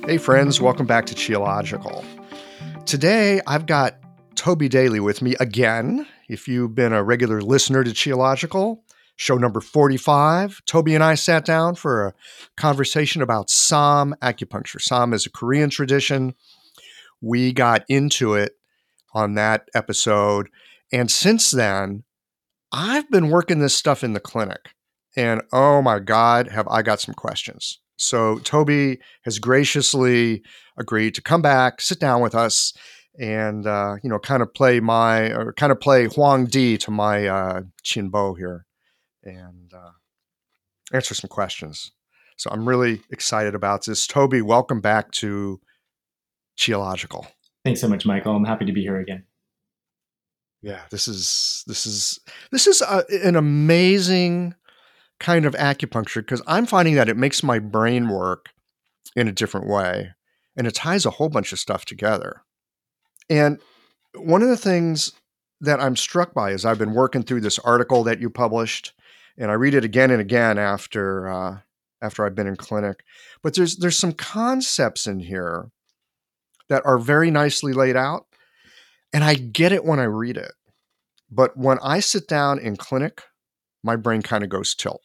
Hey friends, welcome back to Qiological. Today I've got Toby Daly with me again. If you've been a regular listener to Qiological, show number 45, Toby and I sat down for a conversation about Som acupuncture. Som is a Korean tradition. We got into it on that episode. And since then, I've been working this stuff in the clinic. And oh my God, have I got some questions. So Toby has graciously agreed to come back, sit down with us, and kind of play Huang Di to my Qin Bo here, and answer some questions. So I'm really excited about this. Toby, welcome back to Qiological. Thanks so much, Michael. I'm happy to be here again. Yeah, this is an amazing kind of acupuncture because I'm finding that it makes my brain work in a different way, and it ties a whole bunch of stuff together. And one of the things that I'm struck by is I've been working through this article that you published, and I read it again and again after I've been in clinic. But there's some concepts in here that are very nicely laid out, and I get it when I read it. But when I sit down in clinic, my brain kind of goes tilt.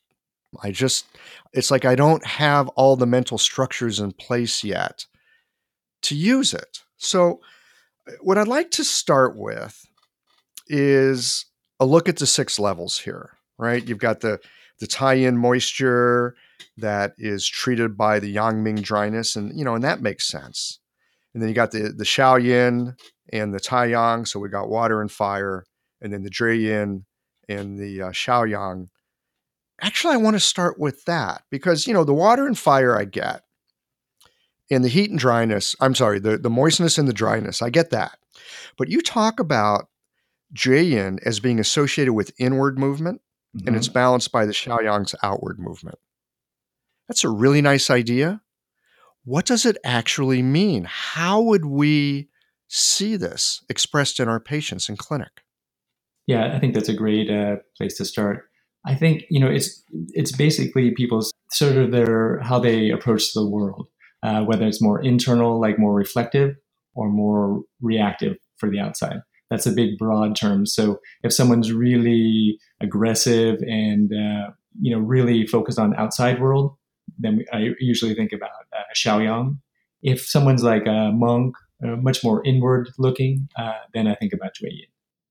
It's like I don't have all the mental structures in place yet to use it. So what I'd like to start with is a look at the 6 levels here, right? You've got the Tai-yin moisture that is treated by the Yang-Ming dryness, and that makes sense. And then you got the Xiao-yin and the Tai-yang, so we got water and fire, and then the Drui-yin and the Xiao-yang. Actually, I want to start with that because, the water and fire I get, and the heat and dryness, the moistness and the dryness, I get that. But you talk about Drui-yin as being associated with inward movement, and it's balanced by the Xiao-yang's outward movement. That's a really nice idea. What does it actually mean? How would we see this expressed in our patients in clinic? Yeah, I think that's a great place to start. I think it's basically people's sort of how they approach the world, whether it's more internal, like more reflective, or more reactive for the outside. That's a big broad term. So if someone's really aggressive and really focused on outside world, then I usually think about Xiaoyang. If someone's like a monk, much more inward looking, then I think about Drui-yin.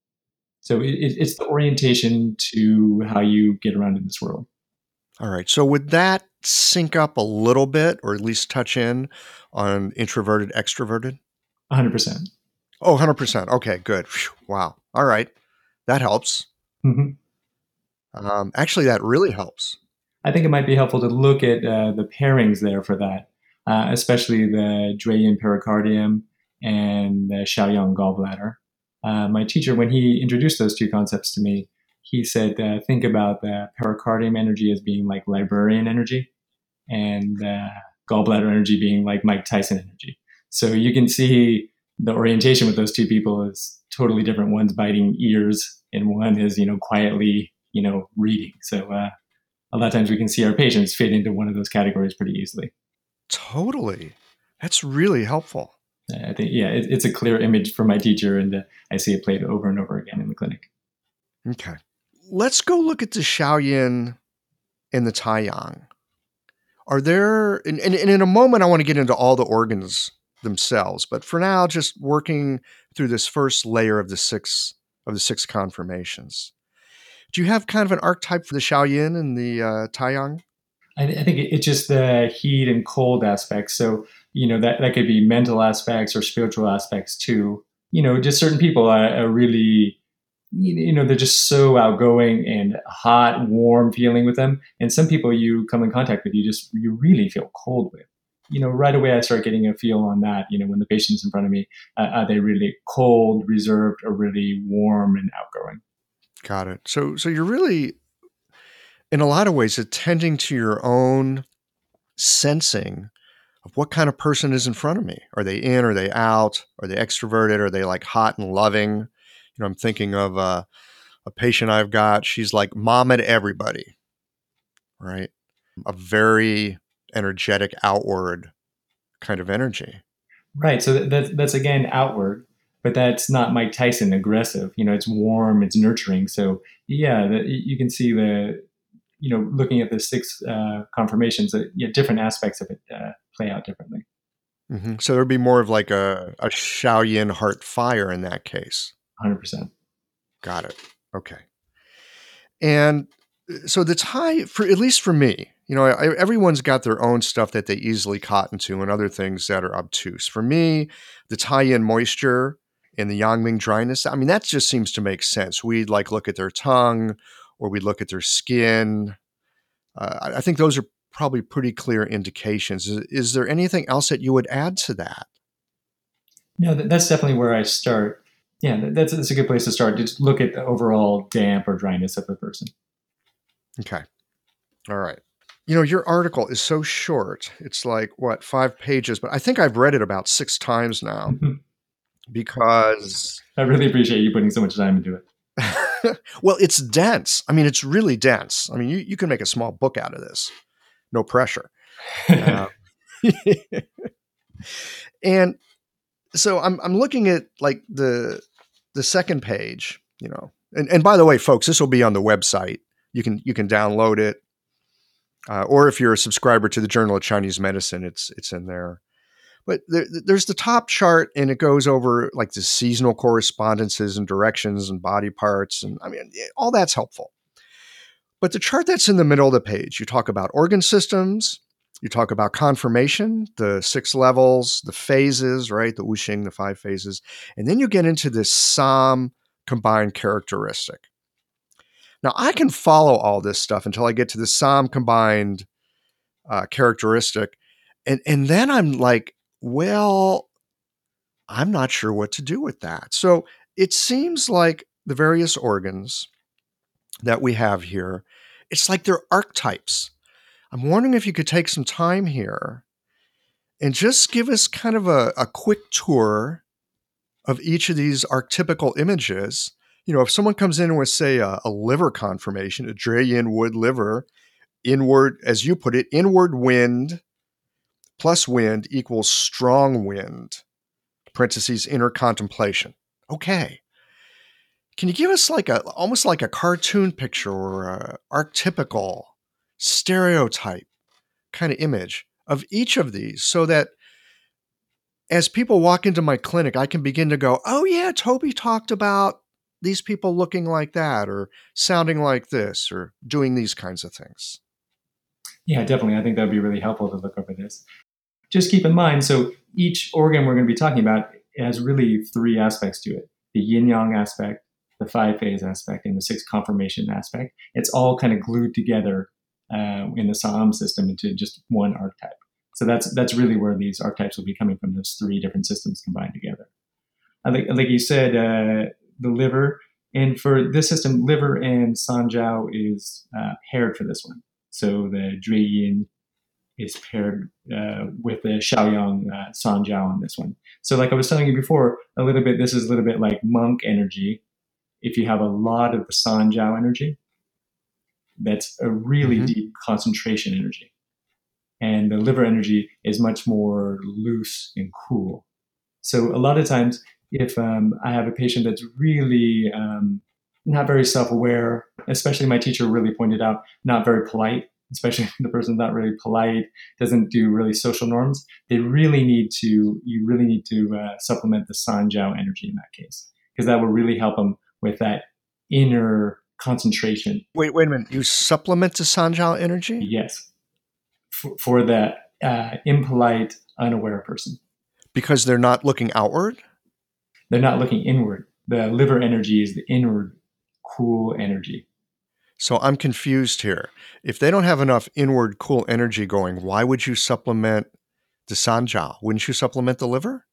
So it's the orientation to how you get around in this world. All right. So would that sync up a little bit, or at least touch in on introverted, extroverted? 100%. Oh, 100%. Okay, good. Whew, wow. All right. That helps. Mm-hmm. Actually, that really helps. I think it might be helpful to look at the pairings there for that, especially the Drui-yin pericardium and the Xiaoyang gallbladder. My teacher, when he introduced those two concepts to me, he said, think about the pericardium energy as being like librarian energy, and gallbladder energy being like Mike Tyson energy. So you can see the orientation with those two people is totally different. One's biting ears, and one is quietly reading. So a lot of times we can see our patients fit into one of those categories pretty easily. Totally. That's really helpful. I think, yeah, it's a clear image from my teacher, and I see it played over and over again in the clinic. Okay. Let's go look at the Xiao-yin and the Tai-yang. Are there, and in a moment, I want to get into all the organs themselves, but for now, just working through this first layer of the six conformations. Do you have kind of an archetype for the Xiao-yin and the Tai-yang? I think it's just the heat and cold aspects. So, that could be mental aspects or spiritual aspects too. Just certain people are really, they're just so outgoing and hot, warm feeling with them. And some people you come in contact with, you really feel cold with. Right away I start getting a feel on that, when the patient's in front of me, are they really cold, reserved, or really warm and outgoing? Got it. So you're really, in a lot of ways, attending to your own sensing of what kind of person is in front of me. Are they in? Are they out? Are they extroverted? Are they like hot and loving? I'm thinking of a patient I've got. She's like mom at everybody, right? A very energetic outward kind of energy. Right. So that's again outward, but that's not Mike Tyson aggressive. It's warm, it's nurturing. So yeah, you can see looking at the six confirmations, that different aspects of it play out differently. So there'd be more of like a Shaoyin heart fire in that case. 100%. Got it. Okay. And so the Tai, for at least for me, everyone's got their own stuff that they easily cotton to and other things that are obtuse. For me, the Tai-Yin moisture and the Yangming dryness, I mean, that just seems to make sense. We'd like look at their tongue or we'd look at their skin. I think those are probably pretty clear indications. Is there anything else that you would add to that? No, that's definitely where I start. Yeah, that's a good place to start. Just look at the overall damp or dryness of the person. Okay. All right. Your article is so short. It's like, 5 pages, but I think I've read it about 6 times now because I really appreciate you putting so much time into it. Well, it's dense. I mean, it's really dense. I mean, you can make a small book out of this. No pressure. And so I'm looking at like the second page, and by the way, folks, this will be on the website. You can download it. Or if you're a subscriber to the Journal of Chinese Medicine, it's in there. But there's the top chart, and it goes over like the seasonal correspondences and directions and body parts. And I mean, all that's helpful. But the chart that's in the middle of the page, you talk about organ systems, you talk about conformation, the 6 levels, the phases, right? The Wuxing, the 5 phases. And then you get into this SOM combined characteristic. Now, I can follow all this stuff until I get to the SOM combined characteristic. And then I'm like, well, I'm not sure what to do with that. So it seems like the various organs that we have here, it's like they're archetypes. I'm wondering if you could take some time here and just give us kind of a quick tour of each of these archetypical images. If someone comes in with, say, a liver conformation, a Zhueyin wood liver, inward, as you put it, inward wind plus wind equals strong wind, parentheses, inner contemplation. Okay. Can you give us almost like a cartoon picture or a archetypical stereotype kind of image of each of these so that as people walk into my clinic, I can begin to go, oh yeah, Toby talked about these people looking like that or sounding like this or doing these kinds of things? Yeah, definitely. I think that would be really helpful to look over this. Just keep in mind, so each organ we're going to be talking about has really 3 aspects to it. The yin-yang aspect, the 5-phase aspect, and the 6 conformation aspect. It's all kind of glued together in the SOM system into just one archetype. So that's really where these archetypes will be coming from, those 3 different systems combined together. Like you said, the liver, and for this system, liver and Sanjiao is paired for this one. So the Zhueyin is paired with the Shaoyang Sanjiao on this one. So like I was telling you before, this is a little bit like monk energy. If you have a lot of the Sanjiao energy, that's a really deep concentration energy. And the liver energy is much more loose and cool. So a lot of times, if I have a patient that's really not very self-aware, especially my teacher really pointed out, not very polite, especially if the person's not really polite, doesn't do really social norms, you really need to supplement the Sanjiao energy in that case, because that will really help them with that inner concentration. Wait a minute. You supplement the Sanjiao energy? Yes. For the impolite, unaware person. Because they're not looking outward? They're not looking inward. The liver energy is the inward, cool energy. So I'm confused here. If they don't have enough inward, cool energy going, why would you supplement the Sanjiao? Wouldn't you supplement the liver?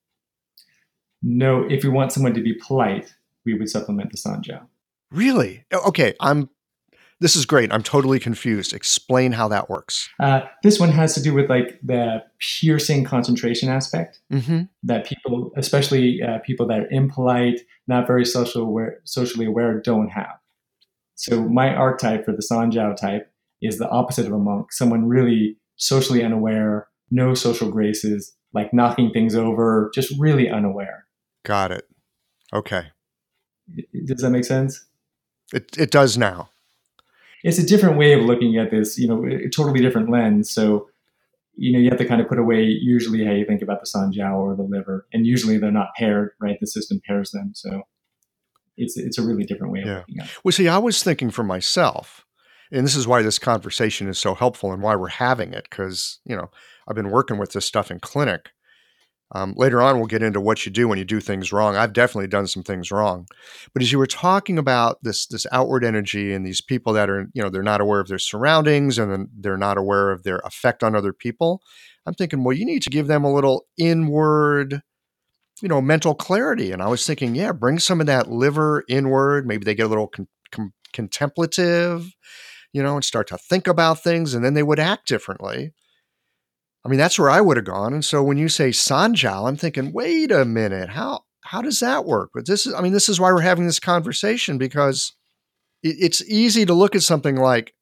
No, if we want someone to be polite, we would supplement the Sanjiao. Really? Okay, this is great. I'm totally confused. Explain how that works. This one has to do with like the piercing concentration aspect that people, especially people that are impolite, not very socially aware, don't have. So my archetype for the Sanjiao type is the opposite of a monk, someone really socially unaware, no social graces, like knocking things over, just really unaware. Got it. Okay. Does that make sense? It does now. It's a different way of looking at this, a totally different lens. So, you have to kind of put away usually how you think about the sanjiao or the liver, and usually they're not paired, right? The system pairs them, so it's a really different way of Yeah. looking at it. Well, see, I was thinking for myself, and this is why this conversation is so helpful and why we're having it, because, I've been working with this stuff in clinic. Later on, we'll get into what you do when you do things wrong. I've definitely done some things wrong. But as you were talking about this outward energy and these people that are, they're not aware of their surroundings and then they're not aware of their effect on other people, I'm thinking, well, you need to give them a little inward, mental clarity. And I was thinking, yeah, bring some of that liver inward. Maybe they get a little contemplative, and start to think about things, and then they would act differently. I mean, that's where I would have gone. And so when you say Sanjiao, I'm thinking, wait a minute, how does that work? But this is why we're having this conversation, because it's easy to look at something like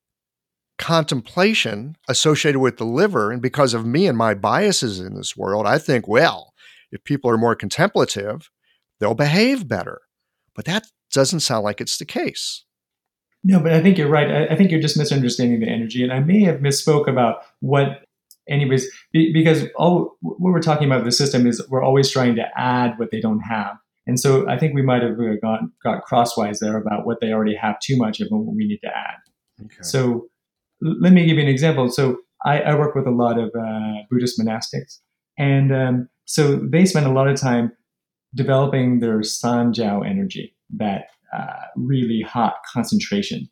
contemplation associated with the liver. And because of me and my biases in this world, I think, well, if people are more contemplative, they'll behave better. But that doesn't sound like it's the case. No, but I think you're right. I think you're just misunderstanding the energy. And I may have misspoke about what anyways, because all what we're talking about the system is we're always trying to add what they don't have. And so I think we might have got crosswise there about what they already have too much of and what we need to add. Okay. So let me give you an example. So I work with a lot of Buddhist monastics. And so they spend a lot of time developing their Sanjiao energy, that really hot concentration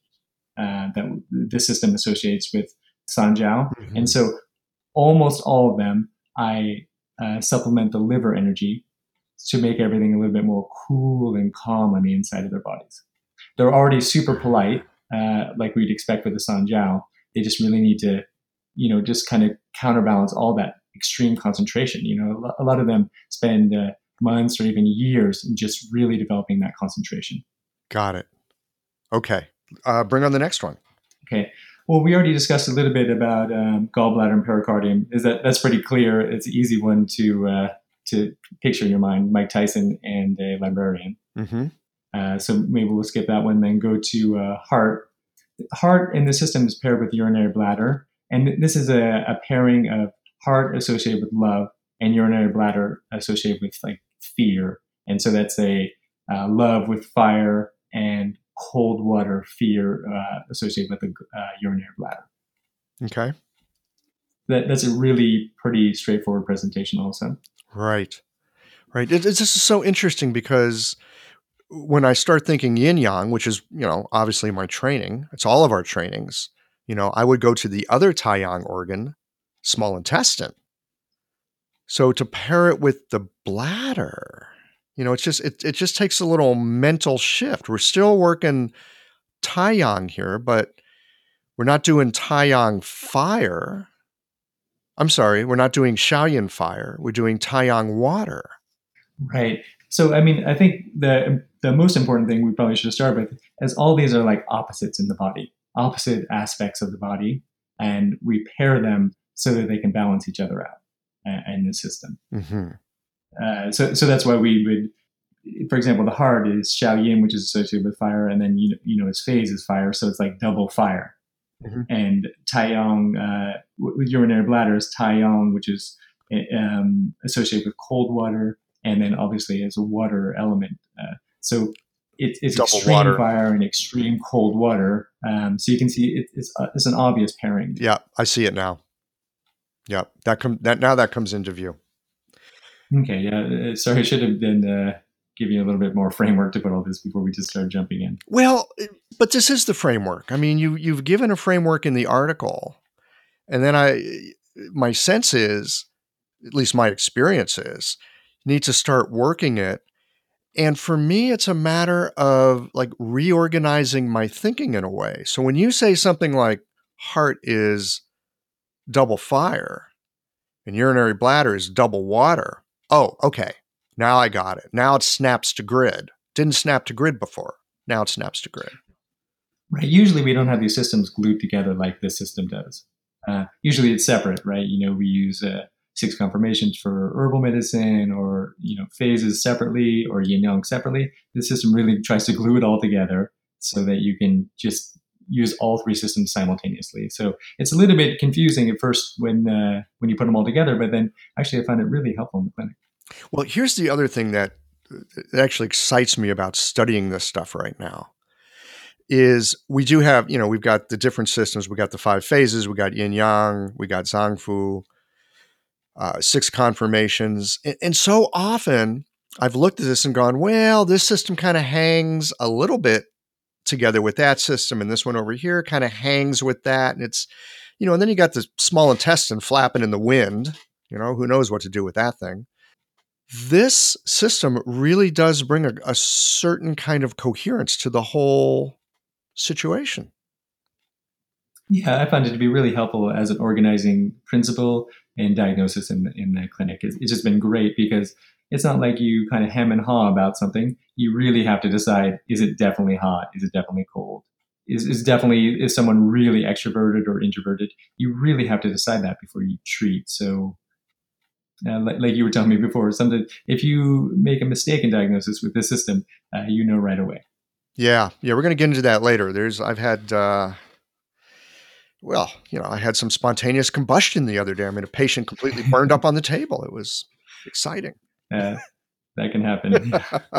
that the system associates with Sanjiao. Mm-hmm. And so almost all of them, I supplement the liver energy to make everything a little bit more cool and calm on the inside of their bodies. They're already super polite, like we'd expect with the Sanjiao. They just really need to, just kind of counterbalance all that extreme concentration. A lot of them spend months or even years just really developing that concentration. Got it. Okay. Bring on the next one. Okay. Well, we already discussed a little bit about gallbladder and pericardium. That's pretty clear. It's an easy one to picture in your mind. Mike Tyson and a librarian. Mm-hmm. So maybe we'll skip that one, then go to heart. Heart in the system is paired with urinary bladder, and this is a pairing of heart associated with love and urinary bladder associated with like fear. And so that's a love with fire and cold water fear associated with the urinary bladder. Okay. That's a really pretty straightforward presentation also. Right. This is so interesting because when I start thinking yin yang, which is, obviously my training, it's all of our trainings, I would go to the other Taiyang organ, small intestine. So to pair it with the bladder, it just takes a little mental shift. We're still working Taiyang here, but we're not doing Taiyang fire. I'm sorry, we're not doing Shaoyin fire. We're doing Taiyang water. Right. So, I mean, I think the most important thing we probably should start with is all these are like opposites in the body, opposite aspects of the body, and we pair them so that they can balance each other out in the system. Mm-hmm. So that's why we would, for example, the heart is Shaoyin, which is associated with fire, and then its phase is fire, so it's like double fire. Mm-hmm. And Taiyang with urinary bladder is Taiyang, which is associated with cold water, and then obviously as a water element. So it's double extreme water. Fire and extreme cold water. So you can see it's an obvious pairing. Yeah, I see it now. Yeah, that comes into view. Okay, yeah. Sorry, I should have been giving you a little bit more framework to put all this before we just start jumping in. Well, but this is the framework. I mean, you've given a framework in the article, and then my sense is, at least my experience is, you need to start working it. And for me, it's a matter of like reorganizing my thinking in a way. So when you say something like heart is double fire and urinary bladder is double water, oh, okay. Now I got it. Now it snaps to grid. Didn't snap to grid before. Now it snaps to grid. Right. Usually we don't have these systems glued together like this system does. Usually it's separate, right? We use six conformations for herbal medicine, or phases separately, or yin yang separately. The system really tries to glue it all together so that you can just use all three systems simultaneously. So it's a little bit confusing at first when you put them all together, but then actually I find it really helpful in the clinic. Well, here's the other thing that actually excites me about studying this stuff right now is we do have, we've got the different systems. We got the 5 phases. We got yin yang. We got Zangfu, 6 conformations. And so often I've looked at this and gone, well, this system kind of hangs a little bit together with that system. And this one over here kind of hangs with that. And it's, and then you got the small intestine flapping in the wind. Who knows what to do with that thing. This system really does bring a certain kind of coherence to the whole situation. Yeah, I found it to be really helpful as an organizing principle and diagnosis in the clinic. It's just been great because it's not like you kind of hem and haw about something. You really have to decide, is it definitely hot? Is it definitely cold? Is someone really extroverted or introverted? You really have to decide that before you treat. So like you were telling me before, something, if you make a mistake in diagnosis with this system, right away. Yeah. We're going to get into that later. I've had, I had some spontaneous combustion the other day. I mean, a patient completely burned up on the table. It was exciting. That can happen.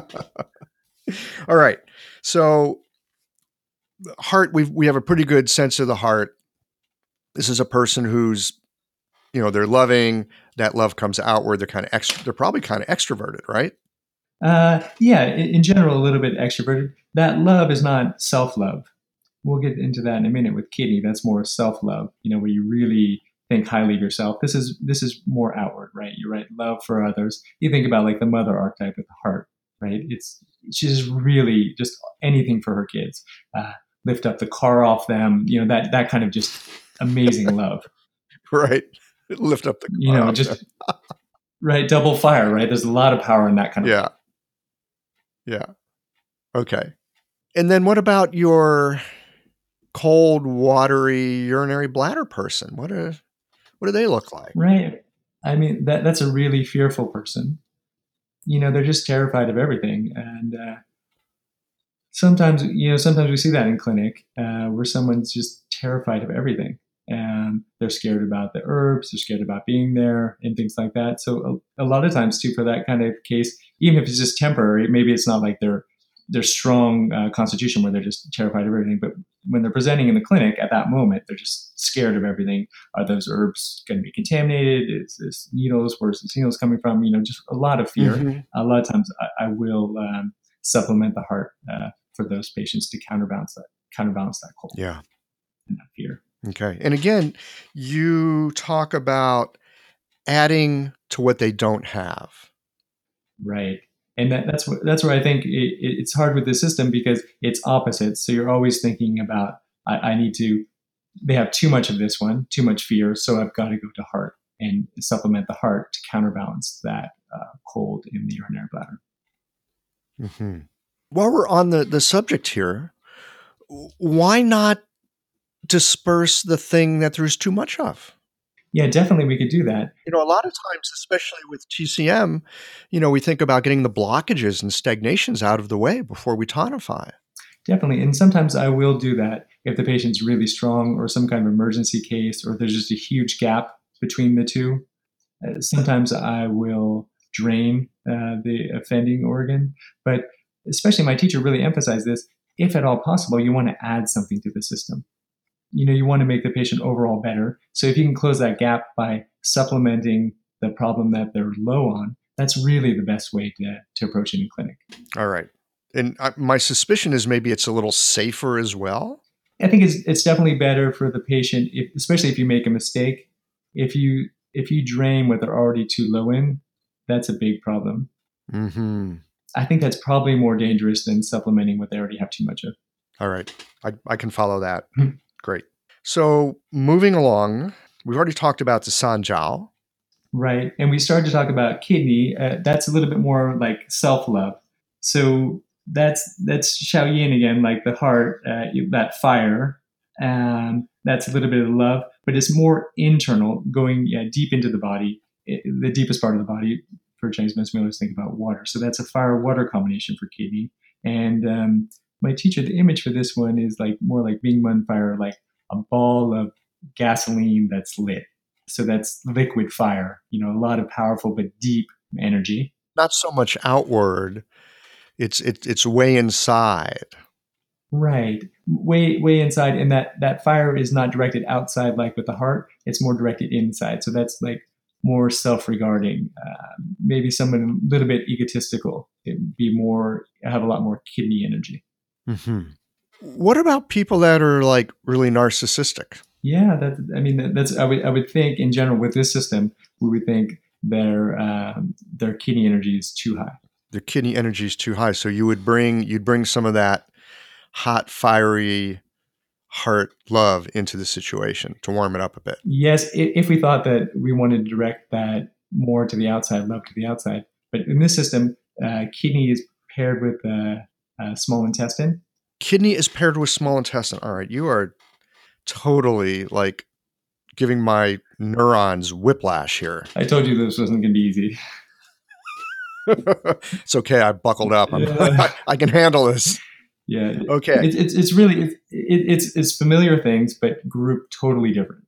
All right. So the heart, we have a pretty good sense of the heart. This is a person who's, they're loving. That love comes outward. They're probably kind of extroverted, right? Yeah, in general, a little bit extroverted. That love is not self-love. We'll get into that in a minute with kidney. That's more self-love, where you really think highly of yourself. This is more outward, right? You're right. Love for others. You think about like the mother archetype with the heart, right? She's really just anything for her kids. Lift up the car off them, that kind of just amazing love. Right. Lift up the car. Just right. Double fire, right? There's a lot of power in that kind of. Yeah. Okay. And then what about your cold, watery, urinary bladder person? What do they look like? Right. I mean, that's a really fearful person. They're just terrified of everything. And sometimes we see that in clinic where someone's just terrified of everything. And they're scared about the herbs, they're scared about being there and things like that. So a lot of times too, for that kind of case, even if it's just temporary, maybe it's not like their strong constitution where they're just terrified of everything. But when they're presenting in the clinic at that moment, they're just scared of everything. Are those herbs going to be contaminated? Is this needles? Where's this needles coming from? Just a lot of fear. Mm-hmm. A lot of times I will supplement the heart for those patients to counterbalance that cold. Yeah. And that fear. Okay. And again, you talk about adding to what they don't have. Right. And that's where I think it's hard with the system because it's opposite. So you're always thinking about, they have too much of this one, too much fear. So I've got to go to heart and supplement the heart to counterbalance that cold in the urinary bladder. Mm-hmm. While we're on the subject here, why not disperse the thing that there's too much of? Yeah, definitely we could do that. A lot of times, especially with TCM, we think about getting the blockages and stagnations out of the way before we tonify. Definitely. And sometimes I will do that if the patient's really strong or some kind of emergency case or there's just a huge gap between the two. Sometimes I will drain the offending organ. But especially my teacher really emphasized this. If at all possible, you want to add something to the system. You want to make the patient overall better. So if you can close that gap by supplementing the problem that they're low on, that's really the best way to approach it in clinic. All right. And my suspicion is maybe it's a little safer as well. I think it's definitely better for the patient, especially if you make a mistake. If you drain what they're already too low in, that's a big problem. Mm-hmm. I think that's probably more dangerous than supplementing what they already have too much of. All right. I can follow that. Great. So moving along, we've already talked about the Sanjiao. Right. And we started to talk about kidney. That's a little bit more like self-love. So that's Shaoyin again, like the heart, that fire. That's a little bit of love, but it's more internal, going deep into the body. the deepest part of the body for Chinese medicine, we always think about water. So that's a fire-water combination for kidney. And my teacher, the image for this one is like more like Ming Men fire, like a ball of gasoline that's lit. So that's liquid fire, a lot of powerful but deep energy. Not so much outward. It's way inside. Right. Way inside. And that fire is not directed outside like with the heart. It's more directed inside. So that's like more self-regarding, maybe someone a little bit egotistical. It'd be more, have a lot more kidney energy. Mm-hmm. What about people that are like really narcissistic? Yeah, that's I would think in general with this system, we would think their kidney energy is too high. Their kidney energy is too high. So you'd bring some of that hot, fiery heart love into the situation to warm it up a bit. Yes, if we thought that we wanted to direct that more to the outside, love to the outside. But in this system, kidney is paired with small intestine. Kidney is paired with small intestine. All right, you are totally like giving my neurons whiplash here. I told you this wasn't going to be easy. It's okay. I buckled up. I can handle this. Yeah. Okay. It's really it's familiar things, but grouped totally different.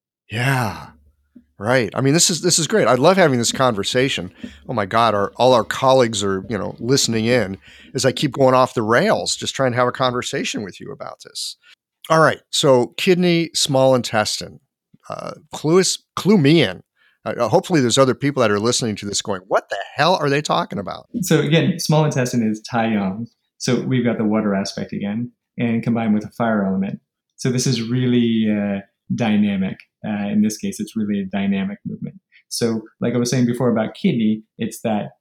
Yeah. Right. I mean, this is great. I love having this conversation. Oh my God, all our colleagues are, listening in as I keep going off the rails, just trying to have a conversation with you about this. All right. So kidney, small intestine, clue me in. Hopefully there's other people that are listening to this going, what the hell are they talking about? So again, small intestine is Taiyang. So we've got the water aspect again, and combined with a fire element. So this is really dynamic. In this case, it's really a dynamic movement. So like I was saying before about kidney, it's that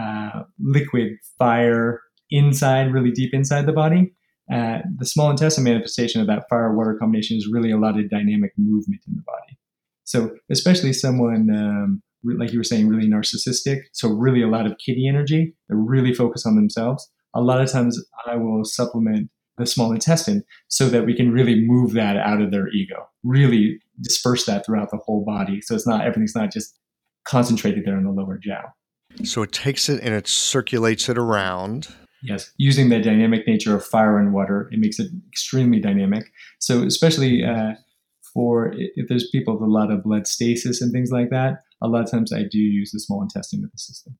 liquid fire inside, really deep inside the body. The small intestine manifestation of that fire-water combination is really a lot of dynamic movement in the body. So especially someone, like you were saying, really narcissistic, so really a lot of kidney energy, they're really focused on themselves. A lot of times I will supplement the small intestine so that we can really move that out of their ego, really disperse that throughout the whole body. So everything's not just concentrated there in the lower jiao. So it takes it and it circulates it around. Yes, using the dynamic nature of fire and water, it makes it extremely dynamic. So especially for if there's people with a lot of blood stasis and things like that, a lot of times I do use the small intestine with the system.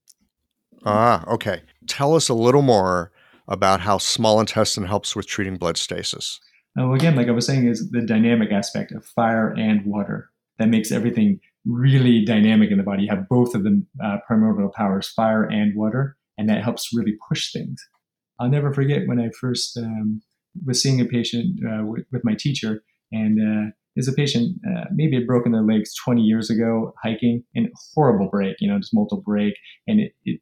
Ah, okay. Tell us a little more about how small intestine helps with treating blood stasis. Well, again, like I was saying, is the dynamic aspect of fire and water that makes everything really dynamic in the body. You have both of the primordial powers, fire and water, and that helps really push things. I'll never forget when I first was seeing a patient with my teacher, and is a patient maybe had broken their legs 20 years ago hiking, and horrible break, just multiple break, and it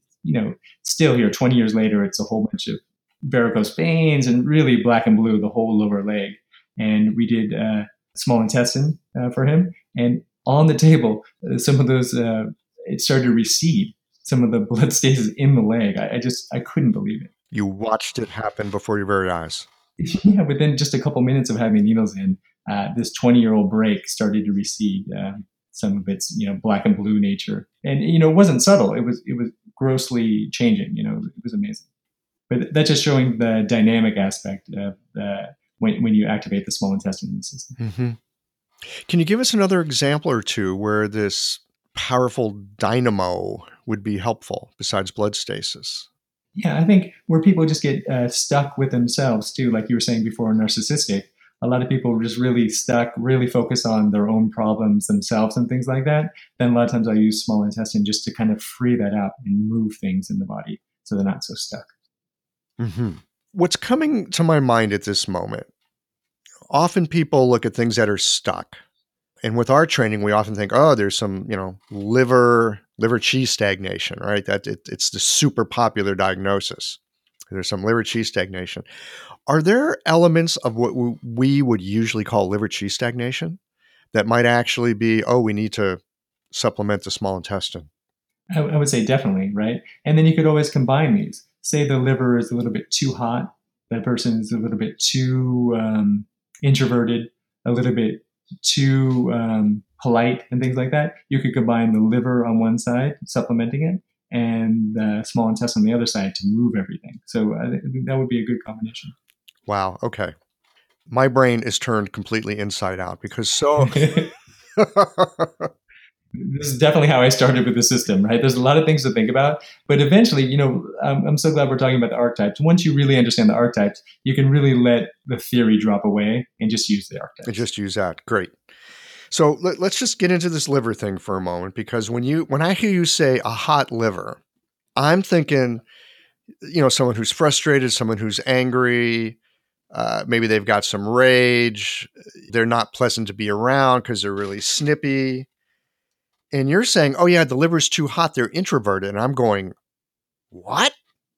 still here 20 years later, it's a whole bunch of varicose veins and really black and blue the whole lower leg. And we did small intestine for him, and on the table, some of those it started to recede. Some of the blood stasis in the leg. I couldn't believe it. You watched it happen before your very eyes. Yeah, within just a couple minutes of having needles in, this 20-year-old break started to recede. Some of its black and blue nature, and it wasn't subtle. It was grossly changing. It was amazing. But that's just showing the dynamic aspect of when you activate the small intestine in the system. Mm-hmm. Can you give us another example or two where this powerful dynamo would be helpful besides blood stasis? Yeah, I think where people just get stuck with themselves too, like you were saying before, narcissistic. A lot of people are just really stuck, really focus on their own problems themselves and things like that. Then a lot of times I use small intestine just to kind of free that up and move things in the body so they're not so stuck. Mm-hmm. What's coming to my mind at this moment, often people look at things that are stuck. And with our training, we often think, oh, there's some, liver qi stagnation, right? That it's the super popular diagnosis. There's some liver qi stagnation. Are there elements of what we would usually call liver qi stagnation that might actually be, oh, we need to supplement the small intestine? I would say definitely, right? And then you could always combine these. Say the liver is a little bit too hot, that person is a little bit too introverted, a little bit too polite and things like that, you could combine the liver on one side, supplementing it, and the small intestine on the other side to move everything. So I think that would be a good combination. Wow. Okay. My brain is turned completely inside out because so. This is definitely how I started with the system, right? There's a lot of things to think about, but eventually, I'm so glad we're talking about the archetypes. Once you really understand the archetypes, you can really let the theory drop away and just use the archetypes. Just use that. Great. So let's just get into this liver thing for a moment, because when I hear you say a hot liver, I'm thinking, someone who's frustrated, someone who's angry. Maybe they've got some rage. They're not pleasant to be around because they're really snippy. And you're saying, oh yeah, the liver's too hot, they're introverted. And I'm going, what?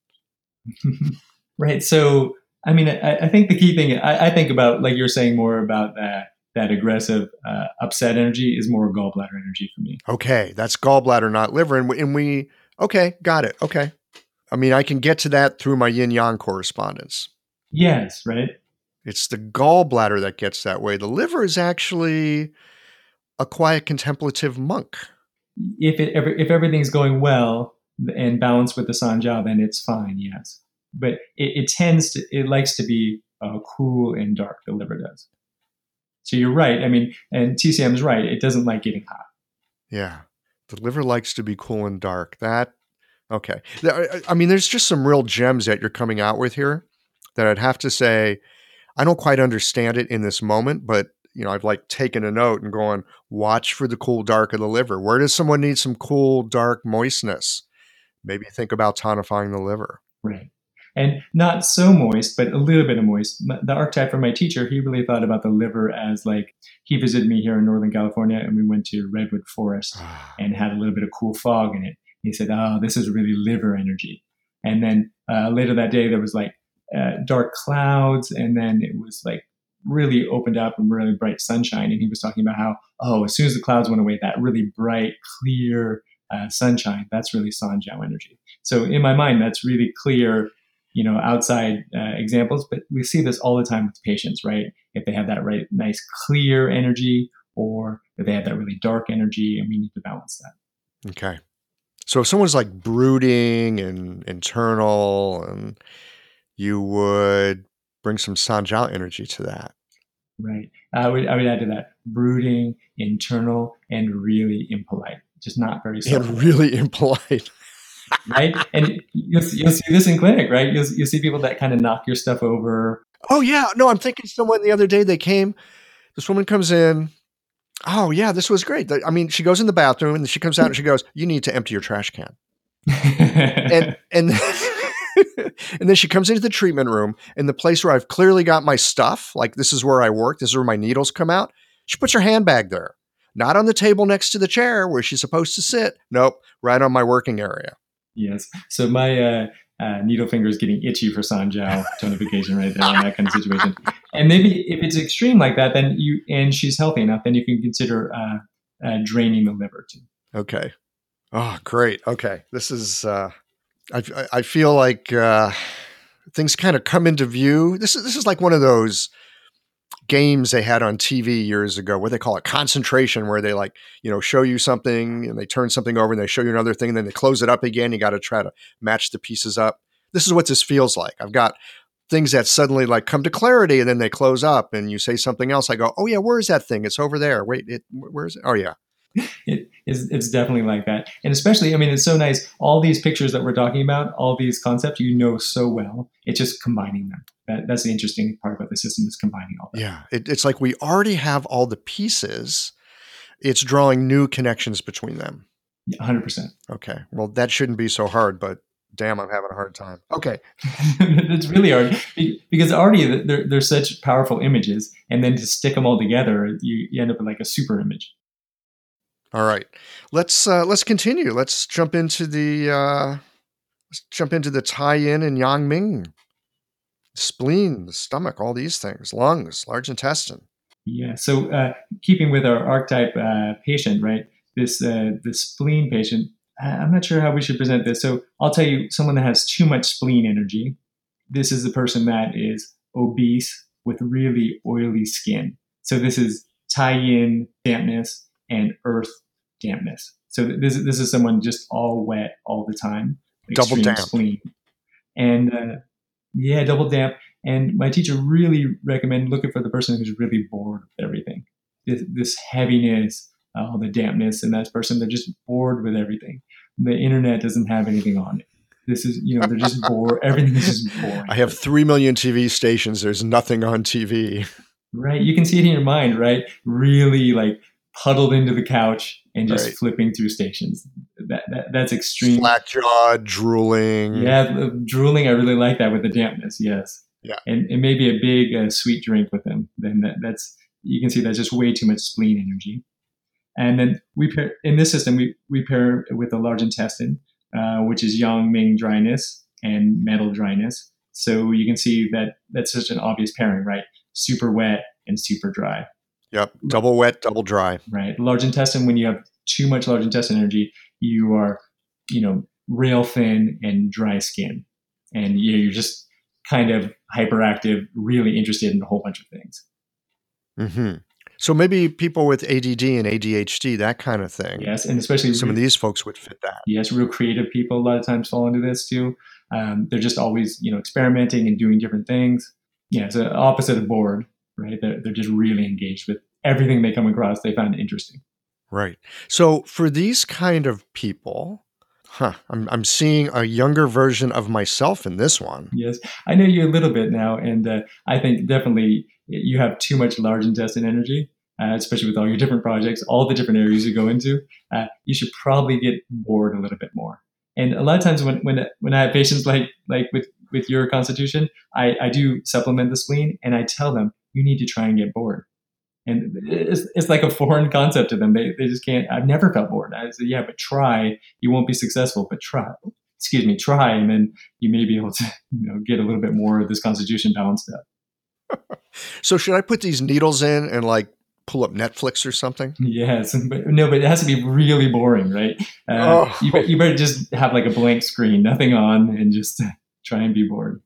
Right. So, I mean, I think the key thing I think about, like you're saying, more about that aggressive, upset energy is more gallbladder energy for me. Okay. That's gallbladder, not liver. And okay, got it. Okay. I mean, I can get to that through my yin yang correspondence. Yes. Right. It's the gallbladder that gets that way. The liver is actually a quiet contemplative monk. If everything's going well and balanced with the Sanjiao, then it's fine. Yes. But it likes to be cool and dark. The liver does. So you're right. I mean, and TCM is right. It doesn't like getting hot. Yeah. The liver likes to be cool and dark. Okay. I mean, there's just some real gems that you're coming out with here that I'd have to say, I don't quite understand it in this moment, but I've like taken a note and going, watch for the cool dark of the liver. Where does someone need some cool dark moistness? Maybe think about tonifying the liver. Right. And not so moist, but a little bit of moist. The archetype from my teacher, he really thought about the liver as like, he visited me here in Northern California and we went to Redwood Forest and had a little bit of cool fog in it. He said, oh, this is really liver energy. And then later that day, there was like dark clouds, and then it was like really opened up and really bright sunshine. And he was talking about how, as soon as the clouds went away, that really bright, clear sunshine, that's really Sanjiao energy. So in my mind, that's really clear, outside examples, but we see this all the time with patients, right? If they have that right, nice, clear energy, or if they have that really dark energy, and we need to balance that. Okay. So if someone's like brooding and internal, and you would bring some Sanjiao energy to that. Right. I would add to that: brooding, internal, and really impolite. Just not very self-aware. And really impolite. Right. And you'll see this in clinic, right? You'll see people that kind of knock your stuff over. Oh yeah. No, I'm thinking someone the other day, this woman comes in. Oh yeah, this was great. I mean, she goes in the bathroom and she comes out and she goes, you need to empty your trash can. and and then she comes into the treatment room, in the place where I've clearly got my stuff, like this is where I work, this is where my needles come out. She puts her handbag there, not on the table next to the chair where she's supposed to sit. Nope, right on my working area. Yes. So my needle finger is getting itchy for Sanjiao tonification right there in that kind of situation. And maybe if it's extreme like that, then and she's healthy enough, then you can consider draining the liver too. Okay. Oh, great. Okay. This is, I feel like things kind of come into view. This is like one of those games they had on TV years ago, where they call it concentration, where they show you something and they turn something over and they show you another thing and then they close it up again. You got to try to match the pieces up. This is what this feels like. I've got things that suddenly like come to clarity and then they close up and you say something else. I go, oh yeah, where is that thing? It's over there. Wait, where is it? Oh yeah. It's definitely like that. And especially, I mean, it's so nice. All these pictures that we're talking about, all these concepts, so well. It's just combining them. That's the interesting part about the system, is combining all that. Yeah. It's like we already have all the pieces. It's drawing new connections between them. 100%. Okay. Well, that shouldn't be so hard, but damn, I'm having a hard time. Okay. It's really hard because already they're such powerful images, and then to stick them all together, you end up with like a super image. All right, let's continue. Let's jump into the Tai-Yin and Yang Ming, spleen, the stomach, all these things, lungs, large intestine. Yeah. So keeping with our archetype patient, right? This the spleen patient. I'm not sure how we should present this. So I'll tell you, someone that has too much spleen energy. This is the person that is obese with really oily skin. So this is tie-in dampness and earth dampness. So this is someone just all wet all the time, Double extreme damp. spleen, and yeah, double damp. And my teacher really recommended looking for the person who's really bored with everything. This heaviness, the dampness, and that person, they're just bored with everything. The internet doesn't have anything on it. This is, they're just bored. Everything is just boring. I have 3 million TV stations. There's nothing on TV. Right. You can see it in your mind, right? Really like huddled into the couch and just Right. flipping through stations. That's extreme. Slack jaw, drooling. Yeah, drooling. I really like that with the dampness. Yes. Yeah. And maybe a big sweet drink with them. Then that's, you can see that's just way too much spleen energy. And then we pair in this system. We pair with the large intestine, which is yang ming dryness and metal dryness. So you can see that that's such an obvious pairing, right? Super wet and super dry. Yep. Double wet, double dry. Right. Large intestine, when you have too much large intestine energy, you are, rail thin and dry skin. And you're just kind of hyperactive, really interested in a whole bunch of things. Mm-hmm. So maybe people with ADD and ADHD, that kind of thing. Yes. And especially some of these folks would fit that. Yes. Real creative people a lot of times fall into this too. They're just always, experimenting and doing different things. Yeah, it's the opposite of bored, right? They're just really engaged with everything they come across. They find interesting. Right. So for these kind of people, I'm seeing a younger version of myself in this one. Yes, I know you a little bit now, and I think definitely you have too much large intestine energy, especially with all your different projects, all the different areas you go into. You should probably get bored a little bit more. And a lot of times when I have patients like with your constitution, I do supplement the spleen, and I tell them you need to try and get bored. And it's like a foreign concept to them. They just can't. I've never felt bored. I said, yeah, but try. You won't be successful, but try. Try, and then you may be able to get a little bit more of this constitution balanced up. So should I put these needles in and like pull up Netflix or something? Yes, but it has to be really boring, right? You better just have like a blank screen, nothing on, and just try and be bored.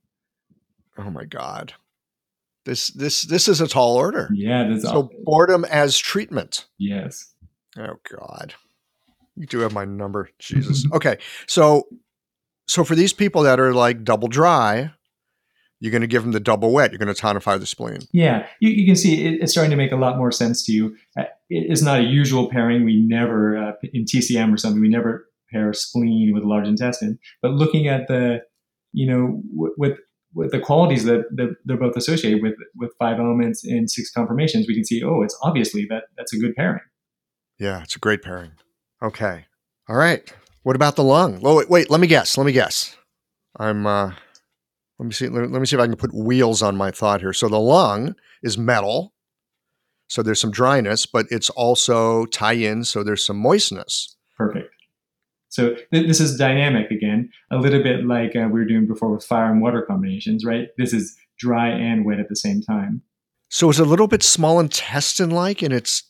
Oh my God. This is a tall order. Yeah. So boredom as treatment. Yes. Oh God. You do have my number. Jesus. Okay. So for these people that are like double dry, you're going to give them the double wet. You're going to tonify the spleen. Yeah. You can see it's starting to make a lot more sense to you. It's not a usual pairing. We never, in TCM or something, we never pair spleen with large intestine. But looking at the, with the qualities that they're both associated with 5 elements and 6 conformations, we can see, it's obviously that's a good pairing. Yeah, it's a great pairing. Okay. All right. What about the lung? Oh, wait, let me guess. I'm, let me see if I can put wheels on my thought here. So the lung is metal. So there's some dryness, but it's also tie-in. So there's some moistness. Perfect. So this is dynamic again, a little bit like we were doing before with fire and water combinations, right? This is dry and wet at the same time. So it's a little bit small intestine-like in its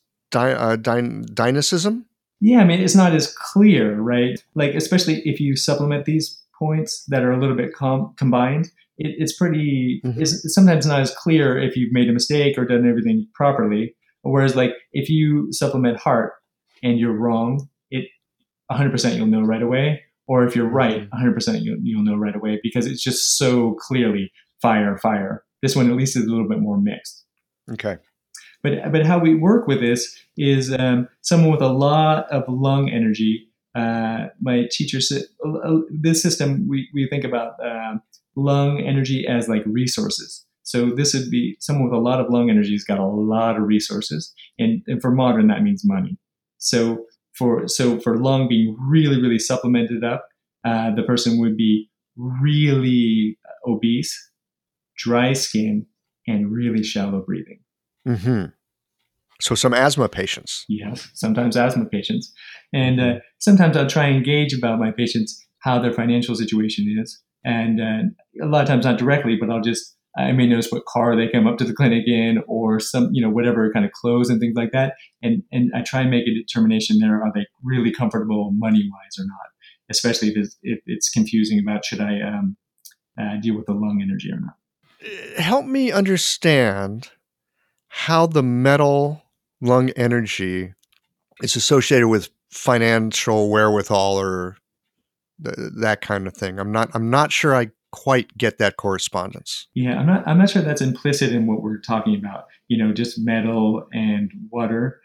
dynamism? Yeah, I mean, it's not as clear, right? Like, especially if you supplement these points that are a little bit combined, it's pretty, it's sometimes not as clear if you've made a mistake or done everything properly. Whereas like if you supplement heart and you're wrong, 100% you'll know right away. Or if you're right, 100% you'll know right away because it's just so clearly fire. This one at least is a little bit more mixed. Okay. But how we work with this is someone with a lot of lung energy. My teacher said this system, we think about lung energy as like resources. So this would be someone with a lot of lung energy has got a lot of resources. And for modern, that means money. So for lung being really, really supplemented up, the person would be really obese, dry skin, and really shallow breathing. Mm-hmm. So some asthma patients. Yes, sometimes asthma patients. And sometimes I'll try and gauge about my patients how their financial situation is. And a lot of times not directly, but I may notice what car they come up to the clinic in or some, whatever kind of clothes and things like that. And I try and make a determination there. Are they really comfortable money-wise or not? Especially if it's confusing about should I deal with the lung energy or not. Help me understand how the metal lung energy is associated with financial wherewithal or that kind of thing. I'm not sure I quite get that correspondence. Yeah, I'm not sure that's implicit in what we're talking about. Just metal and water.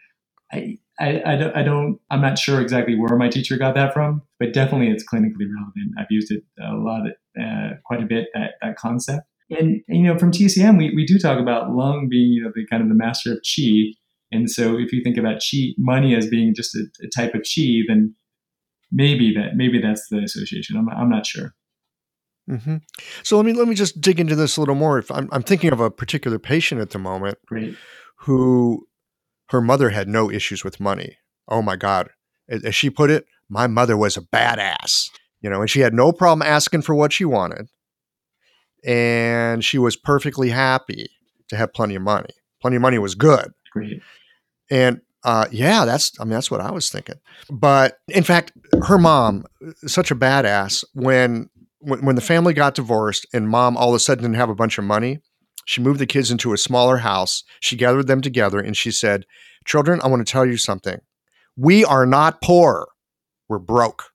I'm not sure exactly where my teacher got that from, but definitely it's clinically relevant. I've used it a lot, quite a bit, that concept. And, from TCM, we do talk about lung being, the kind of the master of chi. And so if you think about chi, money as being just a type of chi, then maybe that's the association. I'm not sure. Mm-hmm. So let me just dig into this a little more. If I'm thinking of a particular patient at the moment, Great. who her mother had no issues with money. Oh my God. As she put it, my mother was a badass, and she had no problem asking for what she wanted. And she was perfectly happy to have plenty of money. Plenty of money was good. Great. And yeah, that's what I was thinking. But in fact, her mom, such a badass, when the family got divorced and mom all of a sudden didn't have a bunch of money, she moved the kids into a smaller house. She gathered them together and she said, "Children, I want to tell you something. We are not poor. We're broke."